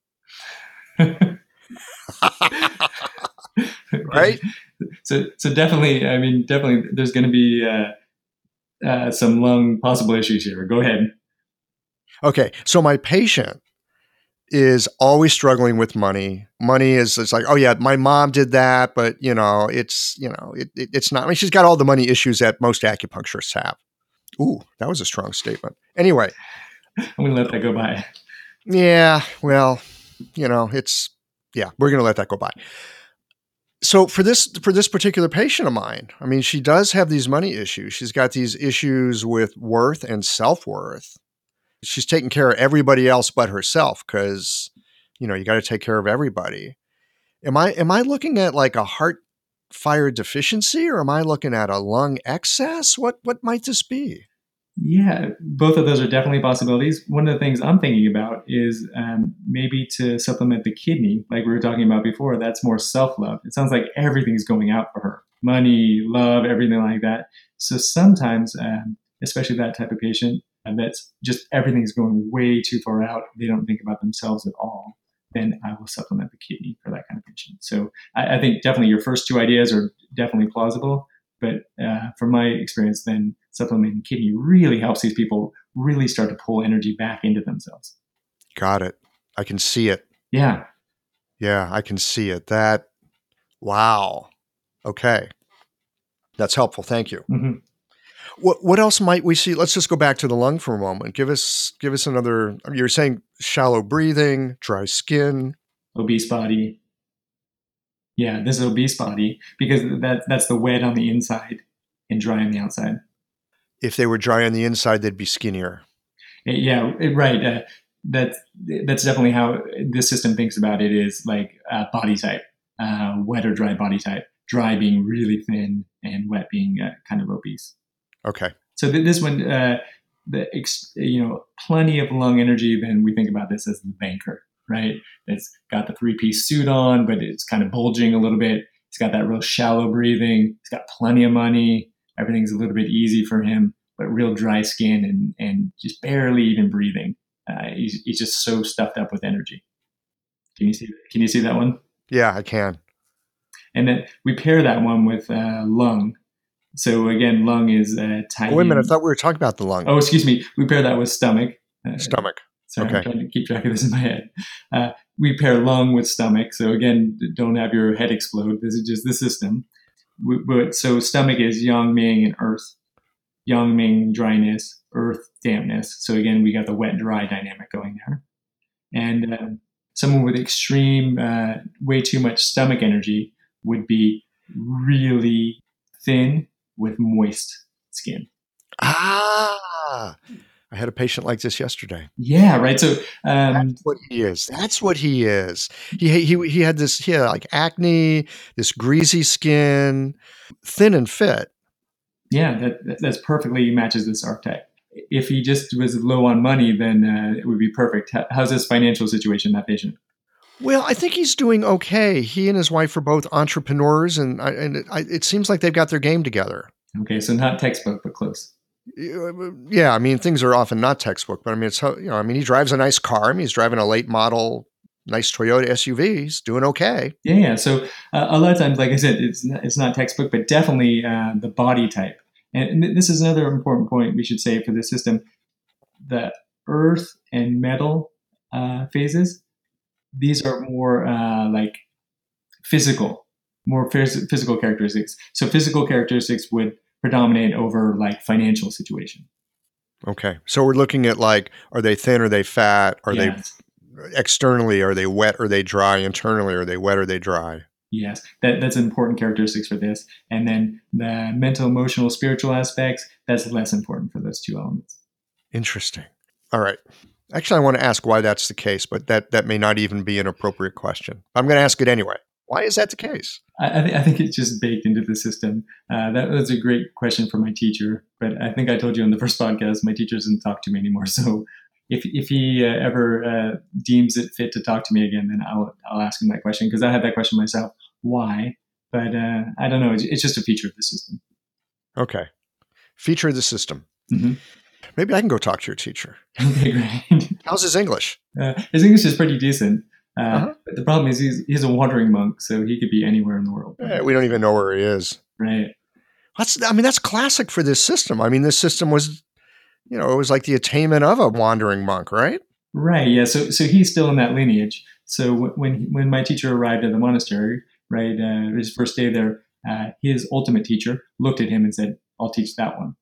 Right? So definitely, there's going to be some lung possible issues here. Go ahead. Okay. So my patient is always struggling with money. Money is, it's like, oh yeah, my mom did that, but it's not. I mean, she's got all the money issues that most acupuncturists have. Ooh, that was a strong statement. Anyway, I'm going to let that go by. Yeah, well, we're going to let that go by. So for this particular patient of mine, I mean, she does have these money issues. She's got these issues with worth and self-worth. She's taking care of everybody else but herself because, you got to take care of everybody. Am I looking at like a heart fire deficiency, or am I looking at a lung excess? What might this be? Yeah, both of those are definitely possibilities. One of the things I'm thinking about is maybe to supplement the kidney, like we were talking about before. That's more self-love. It sounds like everything's going out for her: money, love, everything like that. So sometimes, especially that type of patient, that's just everything's going way too far out. They don't think about themselves at all. Then I will supplement the kidney for that kind of patient. So I think definitely your first two ideas are definitely plausible. But from my experience, then supplementing kidney really helps these people really start to pull energy back into themselves. Got it. I can see it. Yeah. Yeah, I can see it. Wow. Okay. That's helpful. Thank you. Mm-hmm. What else might we see? Let's just go back to the lung for a moment. Give us another. You're saying shallow breathing, dry skin, Obese body. Yeah, this is obese body because that's the wet on the inside and dry on the outside. If they were dry on the inside, they'd be skinnier. Yeah, right. That's definitely how this system thinks about it. Is like body type, wet or dry body type. Dry being really thin, and wet being kind of obese. Okay. So this one, plenty of lung energy. Then we think about this as the banker, right? It's got the three-piece suit on, but it's kind of bulging a little bit. He's got that real shallow breathing. He's got plenty of money. Everything's a little bit easy for him, but real dry skin and just barely even breathing. He's just so stuffed up with energy. Can you see that one? Yeah, I can. And then we pair that one with lung. So again, lung is tight. Wait a minute. I thought we were talking about the lung. Oh, excuse me. We pair that with stomach. Stomach. Sorry, Okay. I'm trying to keep track of this in my head. We pair lung with stomach. So again, don't have your head explode. This is just the system. So stomach is yang, ming, and earth. Yang, ming, dryness, earth, dampness. So again, we got the wet, dry dynamic going there. And someone with extreme, way too much stomach energy would be really thin with moist skin. I had a patient like this yesterday. Yeah, right. So that's what he is. That's what he is. He had like acne, this greasy skin, thin and fit. Yeah, that's perfectly matches this archetype. If he just was low on money, then it would be perfect. How's his financial situation, that patient? Well, I think he's doing okay. He and his wife are both entrepreneurs, and it seems like they've got their game together. Okay, so not textbook, but close. Yeah, I mean, things are often not textbook, but I mean, it's how, I mean, he drives a nice car. I mean, he's driving a late model, nice Toyota SUV. He's doing okay. Yeah. So a lot of times, like I said, it's not textbook, but definitely the body type. And this is another important point we should say for the system: the earth and metal phases. These are more like physical, more physical characteristics. So physical characteristics would predominate over like financial situation. Okay. So we're looking at like, are they thin? Are they fat? Are they Yes. externally? Are they wet? Are they dry? Internally? Are they wet? Are they dry? Yes, that's important characteristics for this. And then the mental, emotional, spiritual aspects, that's less important for those two elements. Interesting. All right. Actually, I want to ask why that's the case, but that may not even be an appropriate question. I'm going to ask it anyway. Why is that the case? I think it's just baked into the system. That was a great question for my teacher, but I think I told you on the first podcast, my teacher doesn't talk to me anymore. So if he ever deems it fit to talk to me again, then I'll ask him that question, because I had that question myself. Why? But I don't know. It's just a feature of the system. Okay. Feature of the system. Mm-hmm. Maybe I can go talk to your teacher. Okay, great. How's his English? His English is pretty decent. Uh-huh. But the problem is he's a wandering monk, so he could be anywhere in the world. We don't even know where he is. Right. That's classic for this system. I mean, this system was, it was like the attainment of a wandering monk, right? Right. Yeah. So he's still in that lineage. So when my teacher arrived at the monastery, right, his first day there, his ultimate teacher looked at him and said, "I'll teach that one."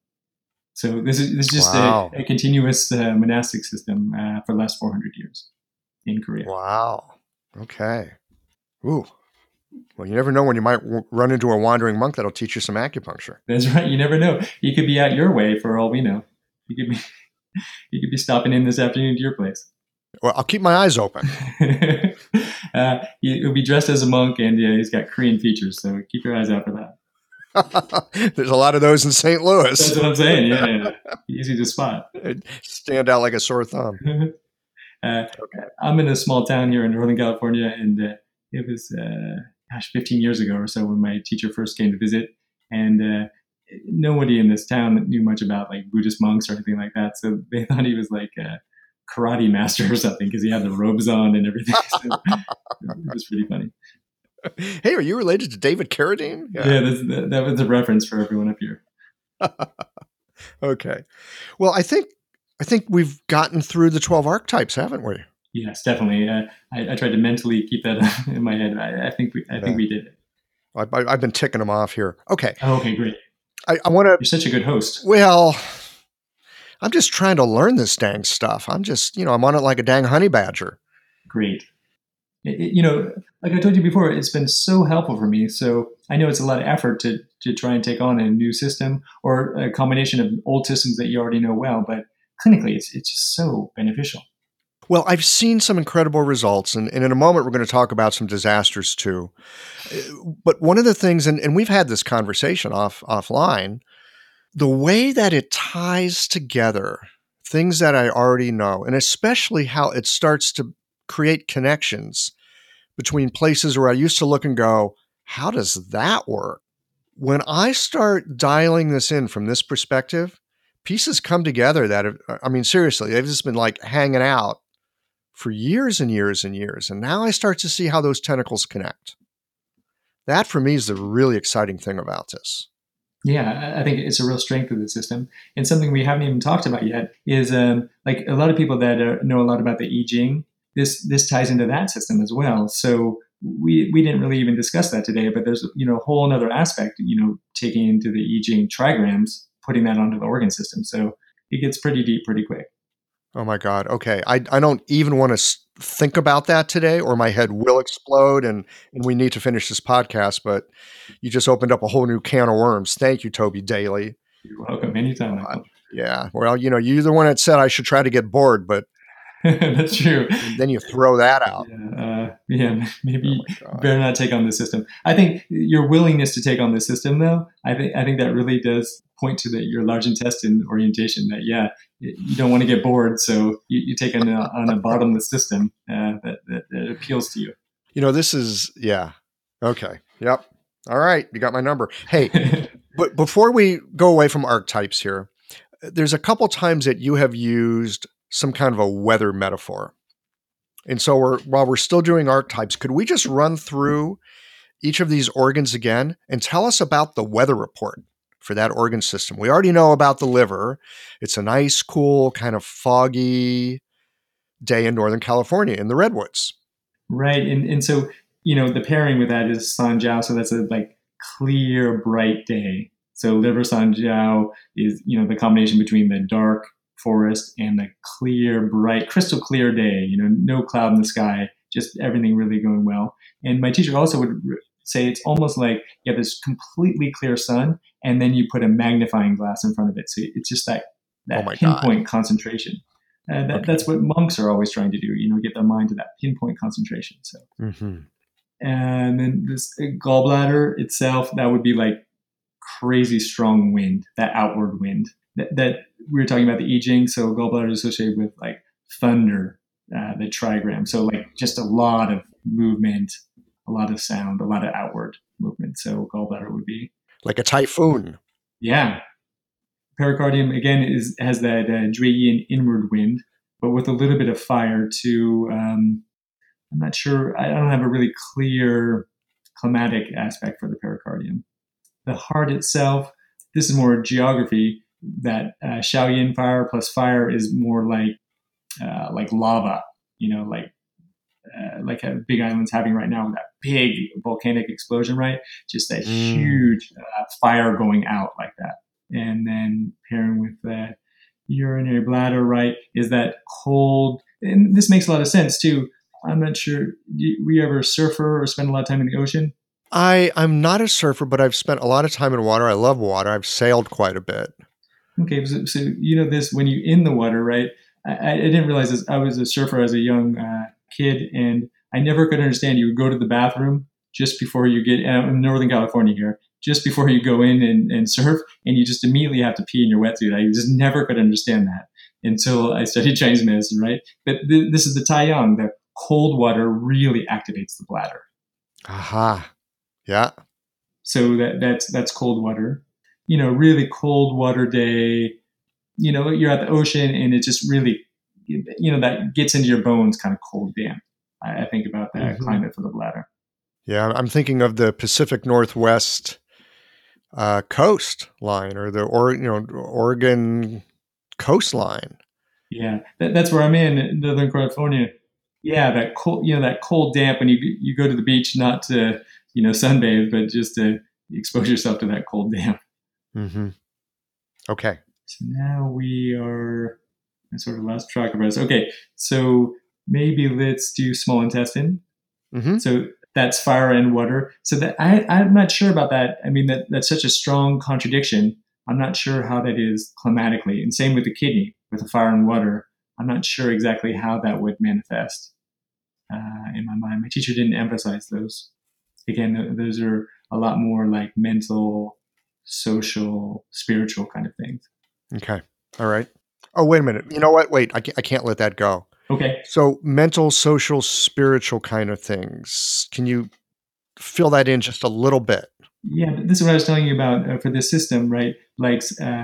So this is just Wow. a continuous monastic system for the last 400 years in Korea. Wow. Okay. Ooh. Well, you never know when you might run into a wandering monk that'll teach you some acupuncture. That's right. You never know. He could be out your way for all we know. He could be stopping in this afternoon to your place. Well, I'll keep my eyes open. He'll be dressed as a monk, and he's got Korean features, so keep your eyes out for that. There's a lot of those in St. Louis. That's what I'm saying. Yeah. Easy to spot. Stand out like a sore thumb. Okay. I'm in a small town here in Northern California, and it was 15 years ago or so when my teacher first came to visit, and nobody in this town knew much about like Buddhist monks or anything like that, so they thought he was like a karate master or something because he had the robes on and everything. So it was pretty funny. Hey, are you related to David Carradine? Yeah, that was a reference for everyone up here. Okay. Well, I think we've gotten through the 12 archetypes, haven't we? Yes, definitely. I tried to mentally keep that in my head. I think we did it. I've been ticking them off here. Okay. Oh, okay, great. I want to. You're such a good host. Well, I'm just trying to learn this dang stuff. I'm just, I'm on it like a dang honey badger. Great. Like I told you before, it's been so helpful for me. So I know it's a lot of effort to try and take on a new system or a combination of old systems that you already know well, but clinically, it's just so beneficial. Well, I've seen some incredible results, and in a moment, we're going to talk about some disasters too. But one of the things, and we've had this conversation offline, the way that it ties together things that I already know, and especially how it starts to create connections between places where I used to look and go, how does that work? When I start dialing this in from this perspective, pieces come together that seriously, they've just been like hanging out for years and years and years. And now I start to see how those tentacles connect. That for me is the really exciting thing about this. Yeah, I think it's a real strength of the system. And something we haven't even talked about yet is like a lot of people that know a lot about the I Ching, this ties into that system as well. So we didn't really even discuss that today, but there's a whole other aspect, taking into the I Ching trigrams, putting that onto the organ system. So it gets pretty deep pretty quick. Oh my God. Okay. I don't even want to think about that today or my head will explode and we need to finish this podcast, but you just opened up a whole new can of worms. Thank you, Toby Daly. You're welcome. Anytime, Michael. Yeah. Well, you're the one that said I should try to get bored, but that's true. Then you throw that out. Maybe better not take on the system. I think your willingness to take on the system, though, I think that really does point to your large intestine orientation. That you don't want to get bored, so you take on a bottomless system that appeals to you. This is okay. Yep. All right, you got my number. Hey, but before we go away from archetypes here, there's a couple times that you have used some kind of a weather metaphor. And so while we're still doing archetypes, could we just run through each of these organs again and tell us about the weather report for that organ system? We already know about the liver. It's a nice, cool, kind of foggy day in Northern California in the redwoods. Right. And so, the pairing with that is Sanjiao. So that's a like clear, bright day. So liver Sanjiao is, the combination between the dark forest and the clear, bright, crystal clear day, no cloud in the sky, just everything really going well. And my teacher also would say it's almost like you have this completely clear sun and then you put a magnifying glass in front of it. So it's just that pinpoint God. Concentration. That's what monks are always trying to do, get their mind to that pinpoint concentration. So, and then this gallbladder itself, that would be like crazy strong wind, that outward wind that we were talking about the I Ching. So gallbladder is associated with like thunder, the trigram. So like just a lot of movement, a lot of sound, a lot of outward movement. So gallbladder would be like a typhoon. Yeah. Pericardium again has that Jueyin inward wind, but with a little bit of fire too. I'm not sure. I don't have a really clear climatic aspect for the pericardium. The heart itself, this is more geography. That Shaoyin fire plus fire is more like lava. Like Big Island's having right now with that big volcanic explosion, right? Just that huge fire going out like that. And then pairing with that urinary bladder, right, is that cold. And this makes a lot of sense too. I'm not sure. Were you ever a surfer or spend a lot of time in the ocean? I'm not a surfer, but I've spent a lot of time in water. I love water. I've sailed quite a bit. Okay, so this when you're in the water, right? I didn't realize this. I was a surfer as a young kid, and I never could understand. You would go to the bathroom just before you get in Northern California here, just before you go in and surf, and you just immediately have to pee in your wetsuit. I just never could understand that until I studied Chinese medicine, right? But this is the Taiyang. The cold water really activates the bladder. Aha. Yeah. So that's cold water. Really cold water day. You're at the ocean and it just really, that gets into your bones, kind of cold, damp. I think about that climate for the bladder. Yeah, I'm thinking of the Pacific Northwest coastline or the Oregon coastline. Yeah, that's where I'm in Northern California. Yeah, that cold damp when you go to the beach, not to sunbathe, but just to expose yourself to that cold damp. Okay. So now I sort of lost track of us. Okay, so maybe let's do small intestine. So that's fire and water. So that I'm not sure about that. I mean, that's such a strong contradiction. I'm not sure how that is climatically. And same with the kidney, with the fire and water. I'm not sure exactly how that would manifest in my mind. My teacher didn't emphasize those. Again, those are a lot more like mental, social, spiritual kind of things. Okay. All right. Oh, wait a minute. You know what? Wait, I can't let that go. Okay. So mental, social, spiritual kind of things. Can you fill that in just a little bit? Yeah, but this is what I was telling you about for this system, right? Like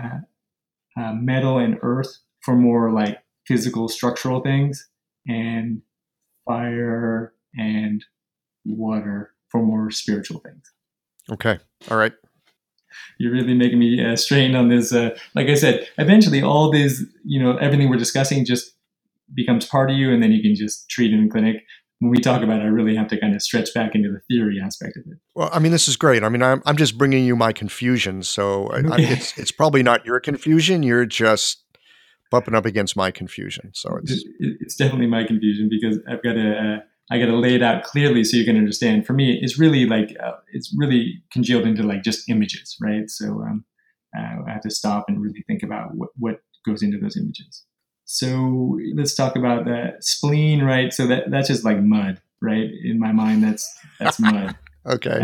metal and earth for more like physical, structural things, and fire and water for more spiritual things. Okay. All right. You're really making me strain on this. Like I said, eventually all these, everything we're discussing just becomes part of you, and then you can just treat it in clinic. When we talk about it, I really have to kind of stretch back into the theory aspect of it. Well, I mean, this is great. I mean, I'm just bringing you my confusion. So it's probably not your confusion. You're just bumping up against my confusion. So it's definitely my confusion because I got to lay it out clearly so you can understand. For me, it's really like it's really congealed into like just images, right? So I have to stop and really think about what goes into those images. So let's talk about the spleen, right? So that's just like mud, right? In my mind, that's mud. Okay.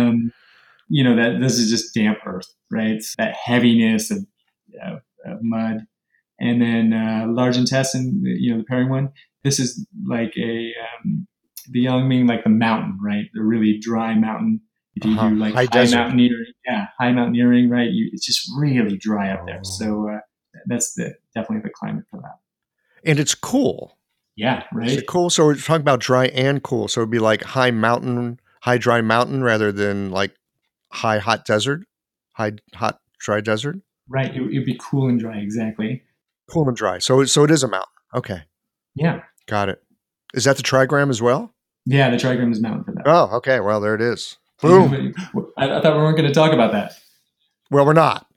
That this is just damp earth, right? It's that heaviness of mud. And then large intestine, the pairing one. This is like the Yangming, like the mountain, right? The really dry mountain. If you do like high mountaineering, right? It's just really dry up there. So that's definitely the climate for that. And it's cool. Yeah, Is right. it cool? So we're talking about dry and cool. So it'd be like high dry mountain rather than like high hot desert, high hot dry desert. Right. It'd be cool and dry. Exactly. Cool and dry. So it is a mountain. Okay, Yeah. got it. Is that the trigram as well? Yeah. The trigram is mountain for that. Oh, okay. Well, there it is. Boom. I thought we weren't going to talk about that. Well, we're not.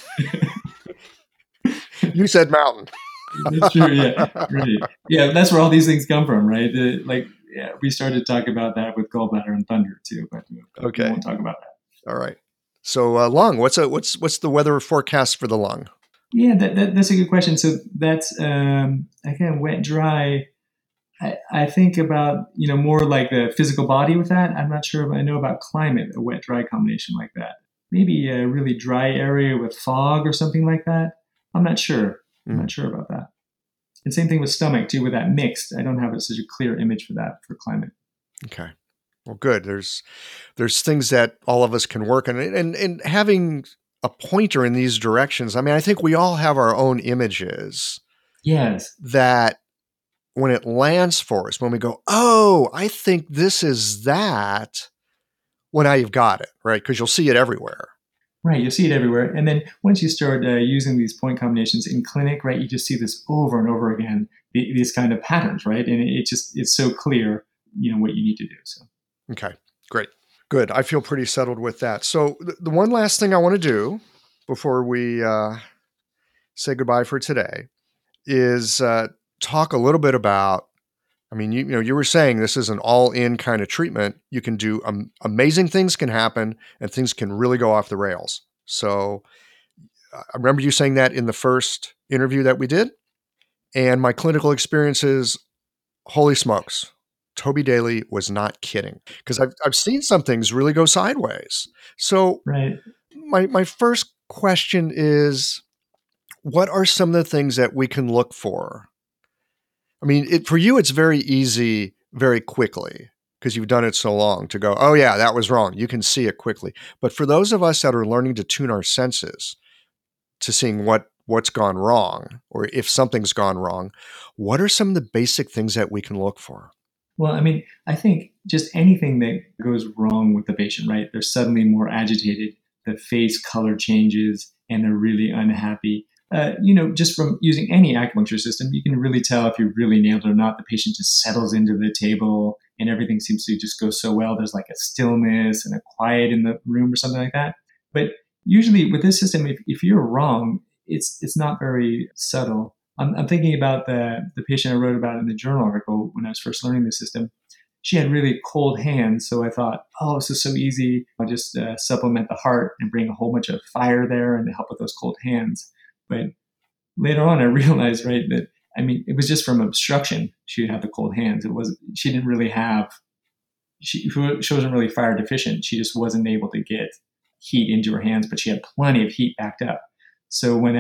You said mountain. That's true. Yeah. Right. Yeah. That's where all these things come from, right? We started to talk about that with gallbladder and thunder too, but we Okay. won't talk about that. All right. So lung. What's the weather forecast for the lung? Yeah, that's a good question. So that's again wet, dry. I think about more like the physical body with that. I'm not sure if I know about climate, a wet dry combination like that. Maybe a really dry area with fog or something like that. I'm not sure. I'm not sure about that. And same thing with stomach too, with that mixed. I don't have such a clear image for that for climate. Okay. Well, good. There's things that all of us can work on, and having a pointer in these directions. I mean, I think we all have our own images. Yes. That when it lands for us, when we go, oh, I think this is that. Well, now you've got it, right? Because you'll see it everywhere. Right, you'll see it everywhere. And then once you start using these point combinations in clinic, right, you just see this over and over again, these kind of patterns, right? And it's so clear, what you need to do. So. Okay, great. Good. I feel pretty settled with that. So the one last thing I want to do before we say goodbye for today is talk a little bit about, I mean, you were saying this is an all-in kind of treatment. You can do amazing things can happen and things can really go off the rails. So I remember you saying that in the first interview that we did. And my clinical experiences, holy smokes, Toby Daly was not kidding, because I've seen some things really go sideways. So right. My first question is, what are some of the things that we can look for? I mean, for you, it's very easy, very quickly, because you've done it so long to go, oh yeah, that was wrong. You can see it quickly. But for those of us that are learning to tune our senses to seeing what's gone wrong, or if something's gone wrong, what are some of the basic things that we can look for? Well, I mean, I think just anything that goes wrong with the patient, right? They're suddenly more agitated, the face color changes, and they're really unhappy. Just from using any acupuncture system, you can really tell if you really nailed it or not. The patient just settles into the table and everything seems to just go so well. There's like a stillness and a quiet in the room or something like that. But usually with this system, if you're wrong, it's not very subtle. I'm thinking about the patient I wrote about in the journal article when I was first learning the system. She had really cold hands, so I thought, oh, this is so easy. I'll just supplement the heart and bring a whole bunch of fire there and help with those cold hands. But later on, I realized, right, that, I mean, it was just from obstruction. She would have the cold hands. She didn't really have, she wasn't really fire deficient. She just wasn't able to get heat into her hands, but she had plenty of heat backed up. So when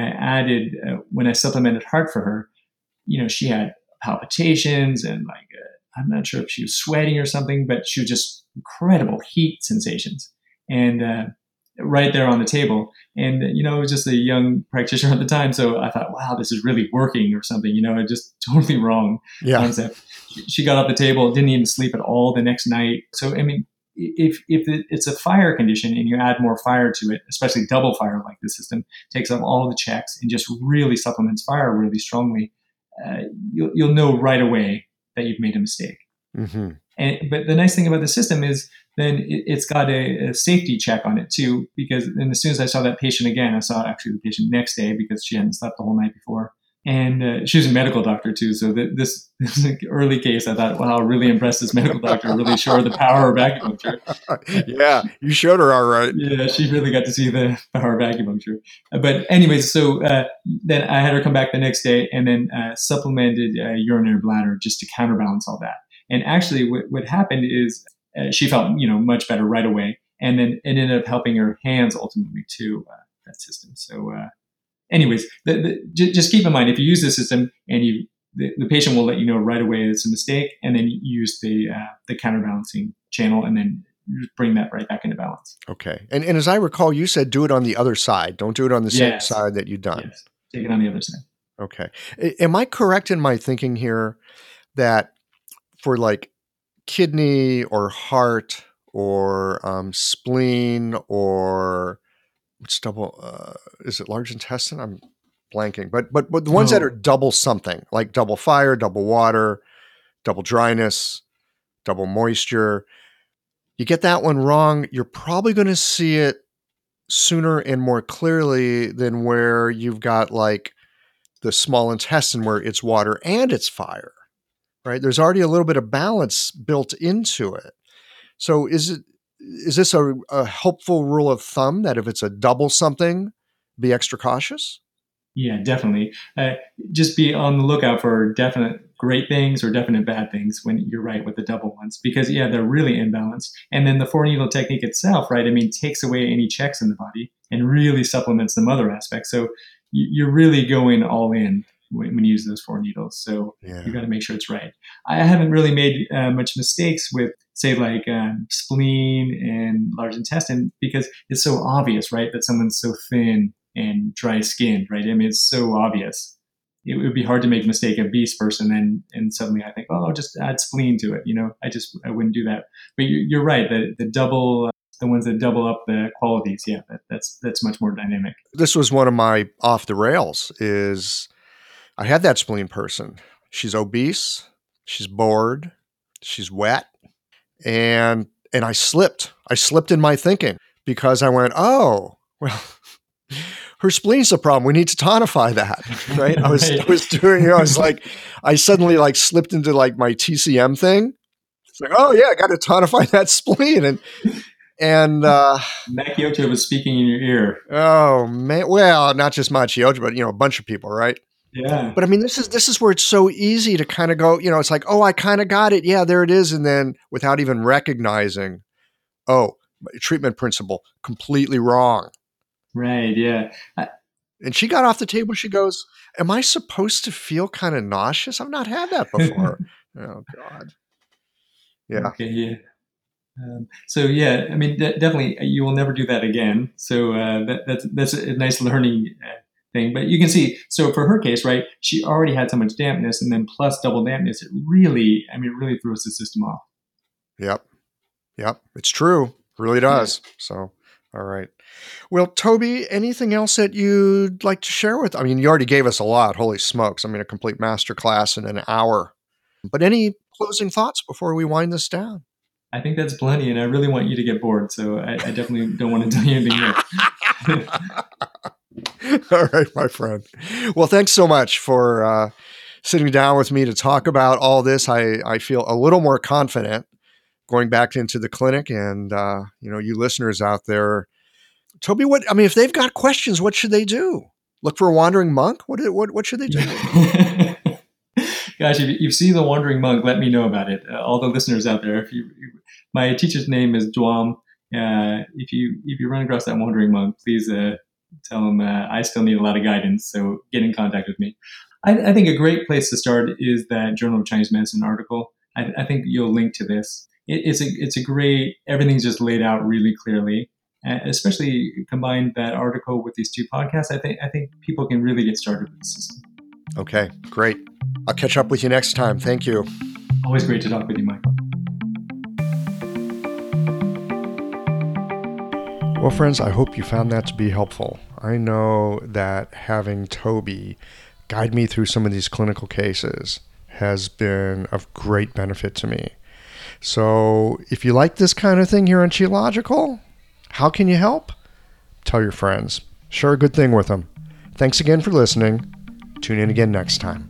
I supplemented heart for her, she had palpitations and I'm not sure if she was sweating or something, but she was just incredible heat sensations. And right there on the table. And, I was just a young practitioner at the time. So I thought, wow, this is really working or something, just totally wrong concept. She got off the table, didn't even sleep at all the next night. So, I mean, if it's a fire condition and you add more fire to it, especially double fire like this system, takes up all the checks and just really supplements fire really strongly, you'll know right away that you've made a mistake. Mm-hmm. But the nice thing about the system is then it's got a safety check on it too, because then as soon as I saw that patient again, I saw actually the patient next day because she hadn't slept the whole night before. And she was a medical doctor too. So this early case, I thought, wow, really impressed this medical doctor, really showed the power of acupuncture. Yeah, you showed her all right. Yeah, she really got to see the power of acupuncture. But anyways, so then I had her come back the next day and then supplemented urinary bladder just to counterbalance all that. And actually what happened is she felt, much better right away. And then it ended up helping her hands ultimately too, that system. So anyways, just keep in mind, if you use this system and the patient will let you know right away it's a mistake, and then you use the counterbalancing channel and then bring that right back into balance. Okay. And as I recall, you said do it on the other side. Don't do it on the same side that you've done. Yes. take it on the other side. Okay. Am I correct in my thinking here that for like kidney or heart or spleen or what's double? Is it large intestine? I'm blanking. But the ones that are double something, like double fire, double water, double dryness, double moisture, you get that one wrong, you're probably going to see it sooner and more clearly than where you've got like the small intestine where it's water and it's fire, right? There's already a little bit of balance built into it. So is this a helpful rule of thumb that if it's a double something, be extra cautious? Yeah, definitely. Just be on the lookout for definite great things or definite bad things when you're right with the double ones, because they're really imbalanced. And then the 4-needle technique itself, right? I mean, takes away any checks in the body and really supplements some other aspects. So you're really going all in when you use those 4 needles. So you got to make sure it's right. I haven't really made much mistakes with, say, like spleen and large intestine, because it's so obvious, right? That someone's so thin and dry skinned, right? I mean, it's so obvious. It would be hard to make a mistake of beast person and suddenly I think, oh, I'll just add spleen to it. I wouldn't do that. But you're right. The ones that double up the qualities, that's much more dynamic. This was one of my off the rails. Is I had that spleen person. She's obese. She's bored. She's wet, and I slipped. I slipped in my thinking because I went, oh well. Her spleen's the problem. We need to tonify that, right? I was doing, I was like, I suddenly like slipped into like my TCM thing. It's like, oh yeah, I got to tonify that spleen. And Macchiotto was speaking in your ear. Oh man, well, not just Macchiotto, but a bunch of people, right? Yeah. But I mean, this is where it's so easy to kind of go, it's like, oh, I kind of got it. Yeah, there it is. And then without even recognizing, oh, treatment principle, completely wrong. Right. Yeah. And she got off the table. She goes, am I supposed to feel kind of nauseous? I've not had that before. Oh, God. Yeah. Okay. Yeah. So yeah, I mean, definitely, you will never do that again. So that's a nice learning thing. But you can see, so for her case, right, she already had so much dampness, and then plus double dampness, it really throws the system off. Yep. It's true. It really does. Yeah. So, all right. Well, Toby, anything else that you'd like to share with? I mean, you already gave us a lot. Holy smokes. I mean, a complete masterclass in an hour. But any closing thoughts before we wind this down? I think that's plenty, and I really want you to get bored, so I definitely don't want to tell you anything more. All right, my friend. Well, thanks so much for sitting down with me to talk about all this. I feel a little more confident going back into the clinic, and you listeners out there, Toby, if they've got questions, what should they do? Look for a wandering monk? What should they do? Gosh, if you see the Wandering Monk, let me know about it. All the listeners out there, my teacher's name is Dwam. If you run across that Wandering Monk, please tell him I still need a lot of guidance. So get in contact with me. I think a great place to start is that Journal of Chinese Medicine article. I think you'll link to this. It's a great. Everything's just laid out really clearly. Especially combine that article with these two podcasts. I think people can really get started with the system. Okay, great. I'll catch up with you next time. Thank you. Always great to talk with you, Michael. Well, friends, I hope you found that to be helpful. I know that having Toby guide me through some of these clinical cases has been of great benefit to me. So if you like this kind of thing here on Qiological, how can you help? Tell your friends. Share a good thing with them. Thanks again for listening. Tune in again next time.